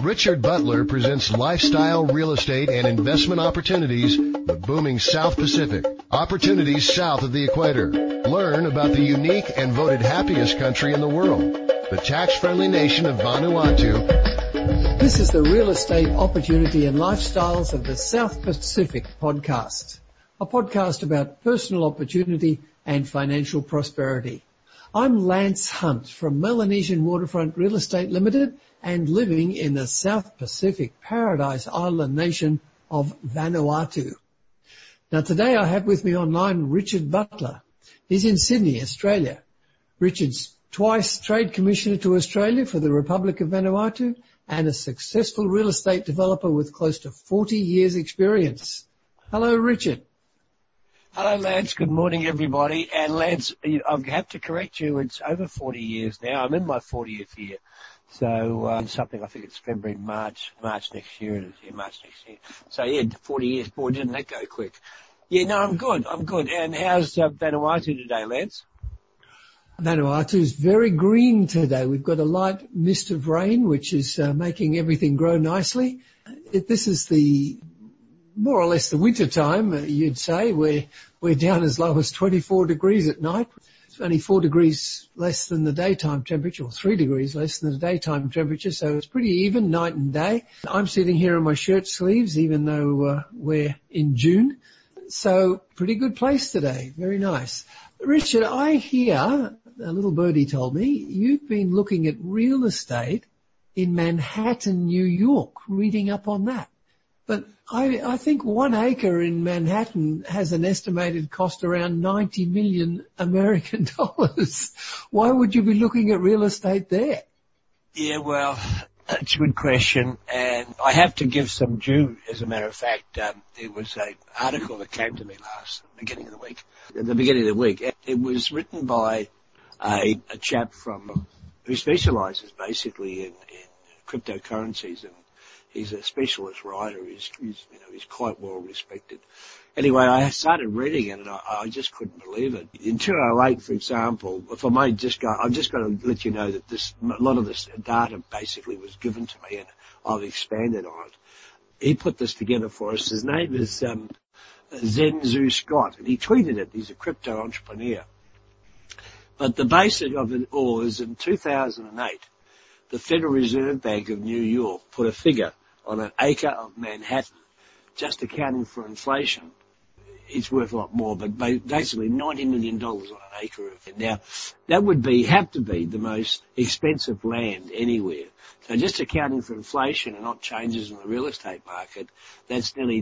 Richard Butler presents lifestyle, real estate, and investment opportunities in the booming South Pacific. Opportunities south of the equator. Learn about the unique and voted happiest country in the world, the tax-friendly nation of Vanuatu. This is the Real Estate Opportunity and Lifestyles of the South Pacific podcast, a podcast about personal opportunity and financial prosperity. I'm Lance Hunt from Melanesian Waterfront Real Estate Limited and living in the South Pacific Paradise Island nation of Vanuatu. Now today I have with me online Richard Butler. He's in Sydney, Australia. Richard's twice Trade Commissioner to Australia for the Republic of Vanuatu and a successful real estate developer with close to 40 years experience. Hello, Richard. Hello, Lance. Good morning, everybody. And Lance, I have to correct you. It's over 40 years now. I'm in my 40th year. So, something, I think it's February, March next year. It is, yeah, March next year. So, yeah, 40 years. Boy, didn't that go quick. Yeah, no, I'm good. And how's Vanuatu today, Lance? Vanuatu's very green today. We've got a light mist of rain, which is making everything grow nicely. This is the more or less the winter time, you'd say. We're down as low as 24 degrees at night. It's only 4 degrees less than the daytime temperature, or 3 degrees less than the daytime temperature, so it's pretty even night and day. I'm sitting here in my shirt sleeves, even though we're in June. So pretty good place today. Very nice. Richard, I hear, a little birdie told me, you've been looking at real estate in Manhattan, New York, reading up on that. But I think 1 acre in Manhattan has an estimated cost around 90 million American dollars. Why would you be looking at real estate there? Yeah, well, it's a good question. And I have to give some due, as a matter of fact. There was an article that came to me at the beginning of the week. It was written by a chap who specializes basically in cryptocurrencies, and he's a specialist writer. He's quite well respected. Anyway, I started reading it and I just couldn't believe it. In 2008, for example, if I may I'm just going to let you know that a lot of this data basically was given to me and I've expanded on it. He put this together for us. His name is Zenzu Scott, and he tweeted it. He's a crypto entrepreneur. But the basic of it all is in 2008, the Federal Reserve Bank of New York put a figure on an acre of Manhattan, just accounting for inflation. It's worth a lot more, but basically $90 million on an acre of it. Now, that would have to be the most expensive land anywhere. So just accounting for inflation and not changes in the real estate market, that's nearly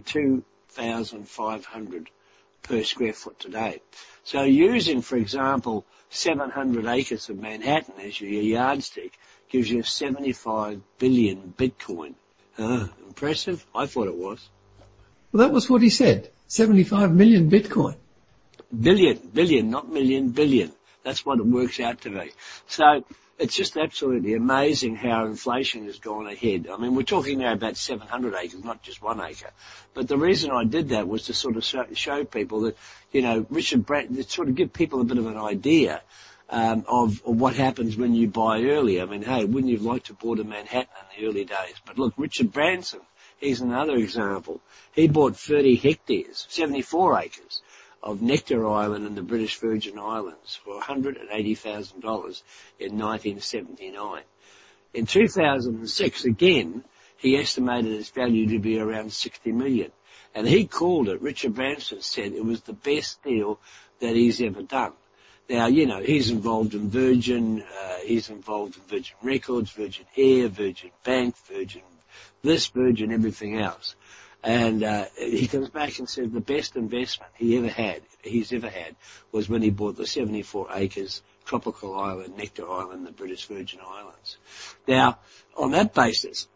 $2,500 per square foot today. So using, for example, 700 acres of Manhattan as your yardstick gives you 75 billion Bitcoin. Impressive? I thought it was. Well, that was what he said. 75 million Bitcoin. Billion, not million, billion. That's what it works out to be. So it's just absolutely amazing how inflation has gone ahead. I mean, we're talking now about 700 acres, not just 1 acre. But the reason I did that was to sort of show people that, Richard Branson, to sort of give people a bit of an idea of what happens when you buy early. I mean, hey, wouldn't you like to bought a Manhattan in the early days? But look, Richard Branson, he's another example. He bought 30 hectares, 74 acres of Necker Island in the British Virgin Islands for $180,000 in 1979. In 2006, again, he estimated its value to be around 60 million. And he called it, Richard Branson said it was the best deal that he's ever done. Now, he's involved in Virgin, he's involved in Virgin Records, Virgin Air, Virgin Bank, Virgin this, Virgin everything else. And he comes back and says the best investment he's ever had, was when he bought the 74 acres tropical island, Necker Island, the British Virgin Islands. Now, on that basis,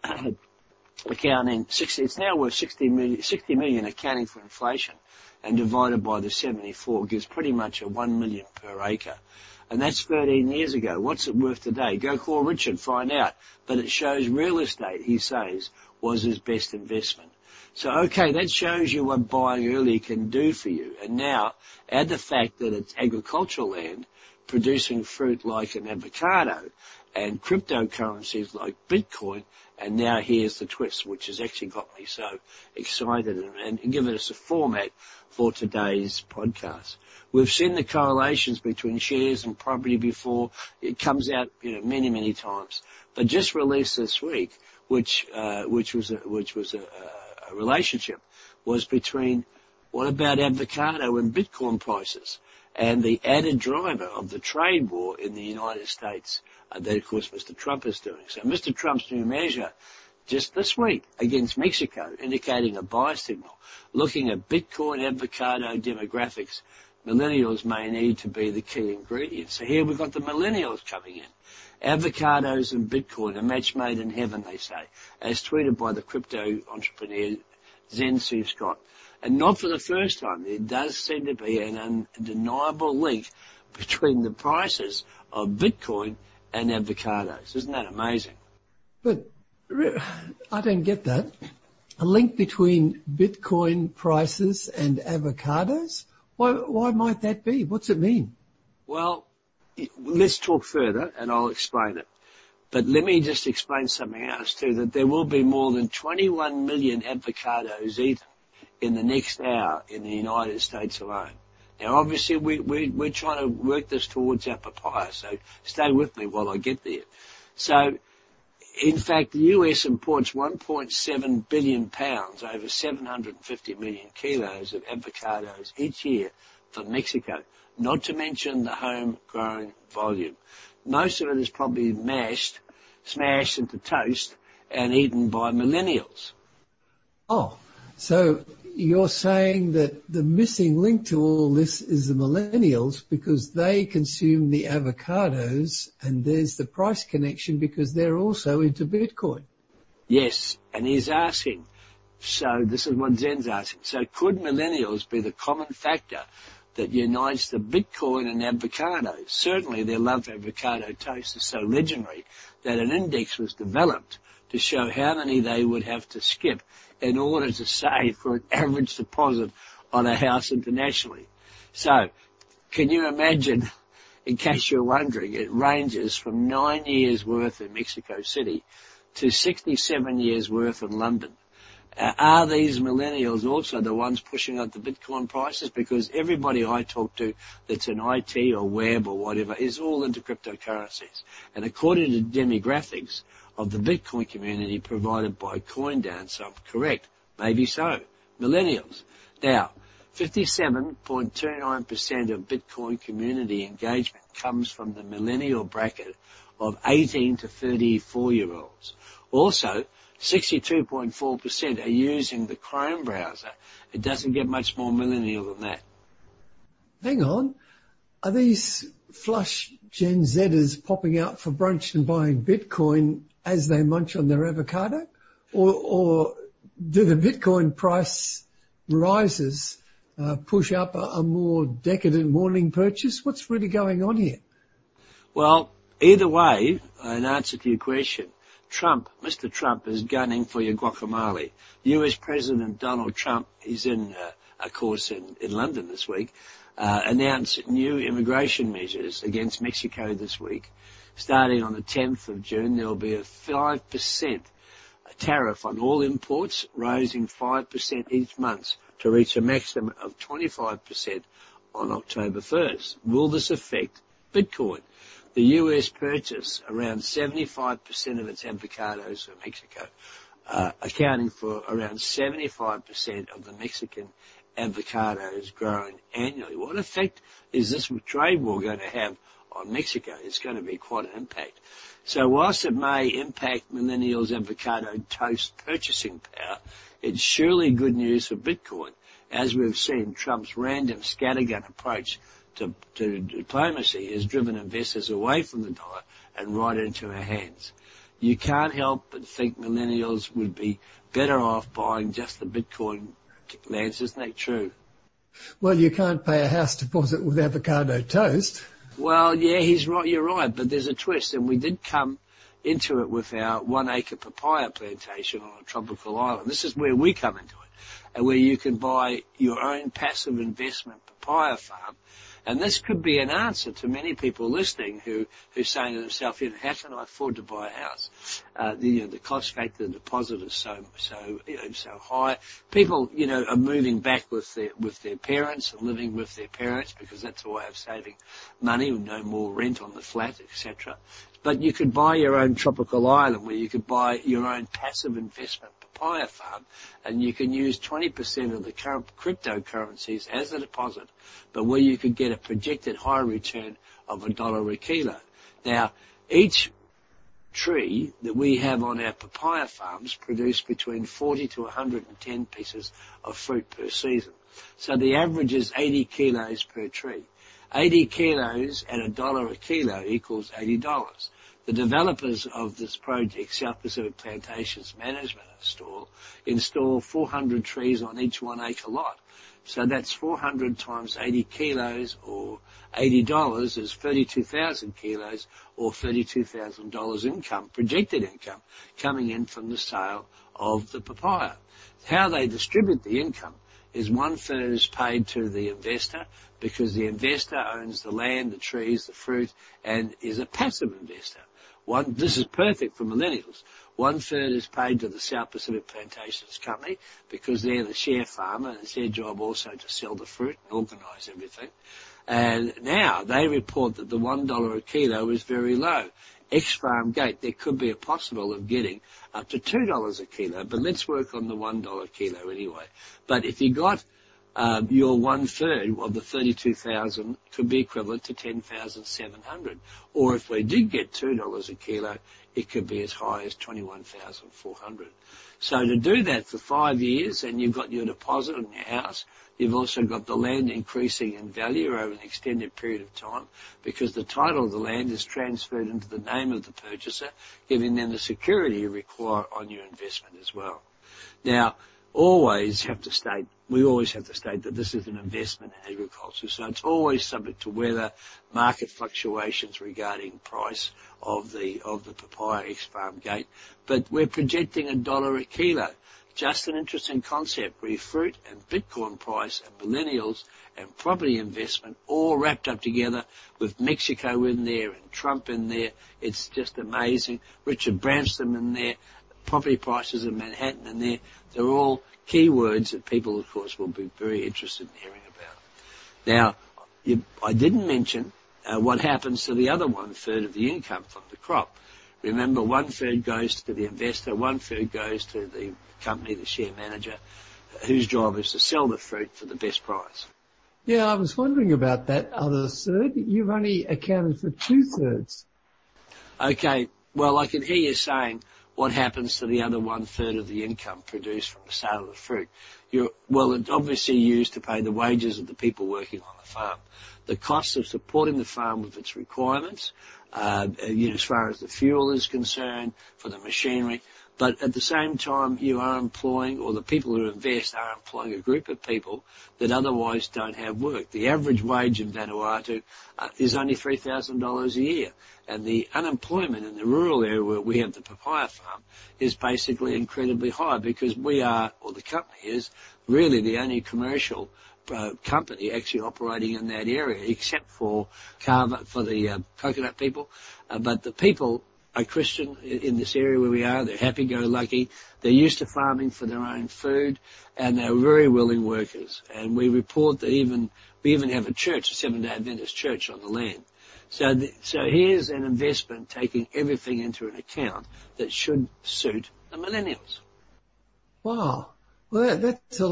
it's now worth 60 million accounting for inflation, and divided by the 74 gives pretty much a 1 million per acre. And that's 13 years ago. What's it worth today? Go call Richard, find out. But it shows real estate, he says, was his best investment. So, okay, that shows you what buying early can do for you. And now, add the fact that it's agricultural land producing fruit like an avocado, and cryptocurrencies like Bitcoin. And now here's the twist, which has actually got me so excited and given us a format for today's podcast. We've seen the correlations between shares and property before. It comes out, many, many times. But just released this week, which was a relationship, was between what about avocado and Bitcoin prices, and the added driver of the trade war in the United States that, of course, Mr. Trump is doing. So Mr. Trump's new measure just this week against Mexico, indicating a buy signal. Looking at Bitcoin avocado demographics, millennials may need to be the key ingredient. So here we've got the millennials coming in. Avocados and Bitcoin, a match made in heaven, they say, as tweeted by the crypto entrepreneur Zen Sue Scott. And not for the first time, there does seem to be an undeniable link between the prices of Bitcoin and avocados. Isn't that amazing? But I don't get that. A link between Bitcoin prices and avocados? Why might that be? What's it mean? Well, let's talk further and I'll explain it. But let me just explain something else too, that there will be more than 21 million avocados eaten in the next hour in the United States alone. Now, obviously, we're trying to work this towards our papaya, so stay with me while I get there. So, in fact, the US imports 1.7 billion pounds, over 750 million kilos of avocados each year from Mexico, not to mention the homegrown volume. Most of it is probably smashed into toast and eaten by millennials. Oh, so you're saying that the missing link to all this is the millennials because they consume the avocados and there's the price connection because they're also into Bitcoin. Yes, and he's asking, so this is what Zen's asking, so could millennials be the common factor that unites the Bitcoin and avocados? Certainly their love for avocado toast is so legendary that an index was developed to show how many they would have to skip in order to save for an average deposit on a house internationally. So, can you imagine, in case you're wondering, it ranges from 9 years' worth in Mexico City to 67 years' worth in London. Are these millennials also the ones pushing up the Bitcoin prices? Because everybody I talk to that's in IT or web or whatever is all into cryptocurrencies. And according to demographics of the Bitcoin community provided by CoinDance, I'm correct. Maybe so. Millennials. Now, 57.29% of Bitcoin community engagement comes from the millennial bracket of 18 to 34-year-olds. Also, 62.4% are using the Chrome browser. It doesn't get much more millennial than that. Hang on. Are these flush Gen Zers popping out for brunch and buying Bitcoin as they munch on their avocado? Or do the Bitcoin price rises push up a more decadent morning purchase? What's really going on here? Well, either way, in answer to your question, Mr. Trump is gunning for your guacamole. US President Donald Trump is of course, in London this week, announced new immigration measures against Mexico this week. Starting on the 10th of June, there will be a 5% tariff on all imports, rising 5% each month to reach a maximum of 25% on October 1st. Will this affect Bitcoin? The US purchased around 75% of its avocados from Mexico, accounting for around 75% of the Mexican avocados grown annually. What effect is this trade war going to have on Mexico? It's going to be quite an impact. So whilst it may impact millennials' avocado toast purchasing power, it's surely good news for Bitcoin. As we've seen, Trump's random scattergun approach to diplomacy has driven investors away from the dollar and right into our hands. You can't help but think millennials would be better off buying just the Bitcoin lands. Isn't that true? Well, you can't pay a house deposit with avocado toast. Well, yeah, he's right. You're right, but there's a twist, and we did come into it with our 1 acre papaya plantation on a tropical island. This is where we come into it, and where you can buy your own passive investment papaya farm. And this could be an answer to many people listening who's saying to themselves, how can I afford to buy a house? The cost factor, the deposit is so high. People, are moving back with their parents and living with their parents because that's a way of saving money, no more rent on the flat, etc. But you could buy your own tropical island where you could buy your own passive investment papaya farm, and you can use 20% of the current cryptocurrencies as a deposit, but where you could get a projected high return of $1 a kilo. Now, each tree that we have on our papaya farms produce between 40 to 110 pieces of fruit per season. So the average is 80 kilos per tree. 80 kilos at $1 a kilo equals $80. The developers of this project, South Pacific Plantations Management install 400 trees on each 1 acre lot. So that's 400 times 80 kilos, or $80 is 32,000 kilos, or $32,000 income, projected income, coming in from the sale of the papaya. How they distribute the income is 1/3 is paid to the investor, because the investor owns the land, the trees, the fruit, and is a passive investor. This is perfect for millennials. 1/3 is paid to the South Pacific Plantations Company, because they're the share farmer, and it's their job also to sell the fruit and organise everything. And now they report that the $1 a kilo is very low. Ex-farm gate, there could be a possible of getting up to $2 a kilo, but let's work on the $1 a kilo anyway. But if you got your 1/3 of the 32,000 could be equivalent to 10,700. Or if we did get $2 a kilo, it could be as high as 21,400. So to do that for 5 years, and you've got your deposit on your house, you've also got the land increasing in value over an extended period of time, because the title of the land is transferred into the name of the purchaser, giving them the security you require on your investment as well. Now, we always have to state that this is an investment in agriculture, so it's always subject to weather, market fluctuations regarding price of the papaya ex-farm gate. But we're projecting $1 a kilo. Just an interesting concept where fruit and Bitcoin price and millennials and property investment all wrapped up together, with Mexico in there and Trump in there. It's just amazing. Richard Branson in there. Property prices in Manhattan in there. They're all keywords that people, of course, will be very interested in hearing about. Now, I didn't mention what happens to the other 1/3 of the income from the crop. Remember, 1/3 goes to the investor, 1/3 goes to the company, the share manager, whose job is to sell the fruit for the best price. Yeah, I was wondering about that other third. You've only accounted for 2/3. Okay, well, I can hear you saying, what happens to the other 1/3 of the income produced from the sale of the fruit? It's obviously used to pay the wages of the people working on the farm, the costs of supporting the farm with its requirements, as far as the fuel is concerned, for the machinery. But at the same time, you are employing, or the people who invest are employing, a group of people that otherwise don't have work. The average wage in Vanuatu is only $3,000 a year. And the unemployment in the rural area where we have the papaya farm is basically incredibly high, because we are, or the company is, really the only commercial company actually operating in that area, except for the coconut people. But the people are Christian in this area where we are. They're happy-go-lucky. They're used to farming for their own food, and they're very willing workers. And we report that we even have a church, a Seventh-day Adventist church on the land. So here's an investment taking everything into an account that should suit the millennials. Wow. Well, that's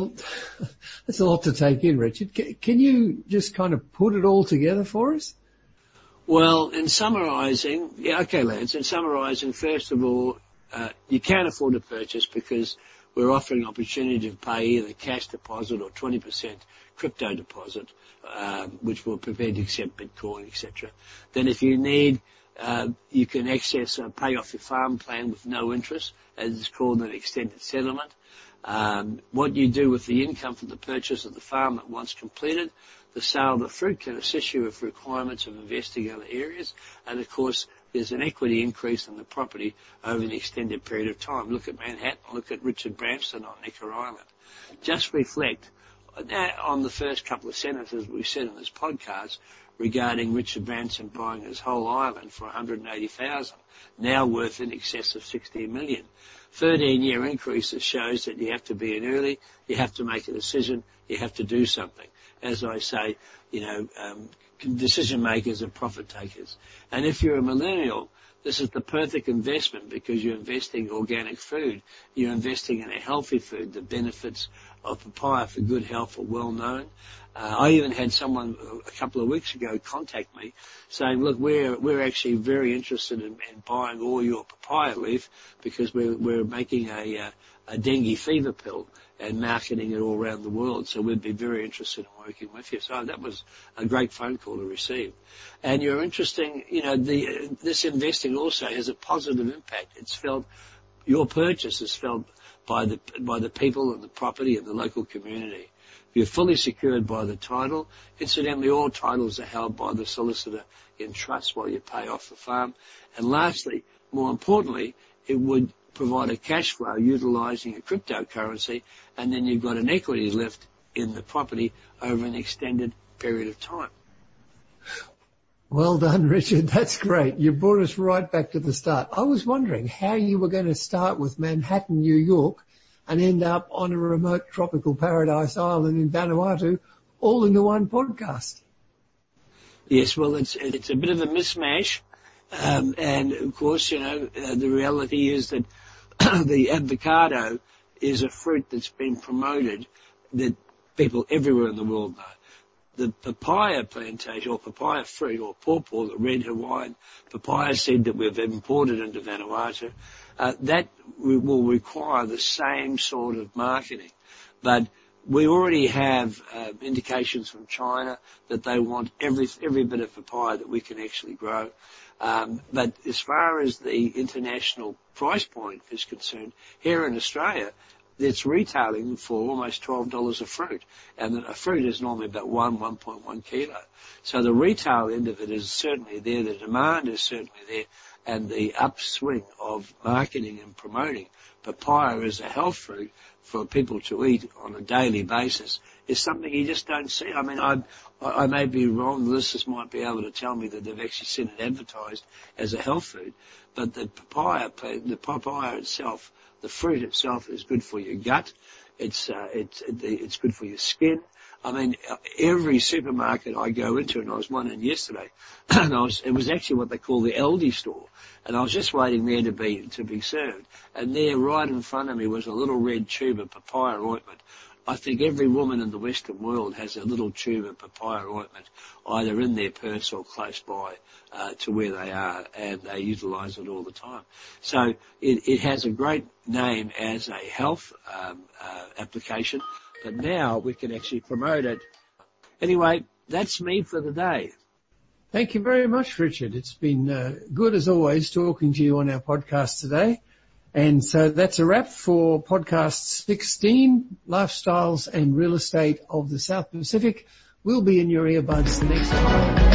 a lot to take in, Richard. Can you just kind of put it all together for us? Well, in summarising, Lance, first of all, you can't afford to purchase because we're offering opportunity to pay either cash deposit or 20% crypto deposit, which we're prepared to accept Bitcoin, etc. Then if you need, you can access pay off your farm plan with no interest, as it's called an extended settlement. What you do with the income from the purchase of the farm that once completed, the sale of the fruit can assist you with requirements of investing in other areas, and of course there's an equity increase in the property over an extended period of time. Look at Manhattan, look at Richard Branson on Necker Island. Just reflect Now, on the first couple of sentences we said in this podcast regarding Richard Branson buying his whole island for $180,000, now worth in excess of $60 million. 13-year increases shows that you have to be in early, you have to make a decision, you have to do something. As I say, decision makers are profit takers. And if you're a millennial, this is the perfect investment because you're investing in organic food. You're investing in a healthy food. The benefits of papaya for good health are well known. I even had someone a couple of weeks ago contact me saying, look, we're actually very interested in buying all your papaya leaf because we're making a dengue fever pill and marketing it all around the world. So we'd be very interested in working with you. So that was a great phone call to receive. And you're interesting, this investing also has a positive impact. It's felt, your purchase is felt by the people and the property and the local community. You're fully secured by the title. Incidentally, all titles are held by the solicitor in trust while you pay off the farm. And lastly, more importantly, it would provide a cash flow utilising a cryptocurrency, and then you've got an equity lift in the property over an extended period of time. Well done, Richard. That's great. You brought us right back to the start. I was wondering how you were going to start with Manhattan, New York, and end up on a remote tropical paradise island in Vanuatu, all into one podcast. Yes, well, it's a bit of a mismatch. And of course, the reality is that the avocado is a fruit that's been promoted that people everywhere in the world know. The papaya plantation, or papaya fruit, or pawpaw, the red Hawaiian papaya seed that we've imported into Vanuatu, that will require the same sort of marketing. But we already have indications from China that they want every bit of papaya that we can actually grow. But as far as the international price point is concerned, here in Australia, it's retailing for almost $12 a fruit. And a fruit is normally about 1.1 kilo. So the retail end of it is certainly there. The demand is certainly there. And the upswing of marketing and promoting papaya as a health fruit for people to eat on a daily basis is something you just don't see. I mean, I may be wrong. The listeners might be able to tell me that they've actually seen it advertised as a health food. But the papaya itself, the fruit itself, is good for your gut. It's good for your skin. I mean, every supermarket I go into, and I was one in yesterday, and it was actually what they call the Aldi store, and I was just waiting there to be served, and there right in front of me was a little red tube of papaya ointment. I think every woman in the Western world has a little tube of papaya ointment either in their purse or close by to where they are, and they utilise it all the time. So it has a great name as a health application, but now we can actually promote it. Anyway, that's me for the day. Thank you very much, Richard. It's been good, as always, talking to you on our podcast today. And so that's a wrap for podcast 16, Lifestyles and Real Estate of the South Pacific. We'll be in your earbuds the next time.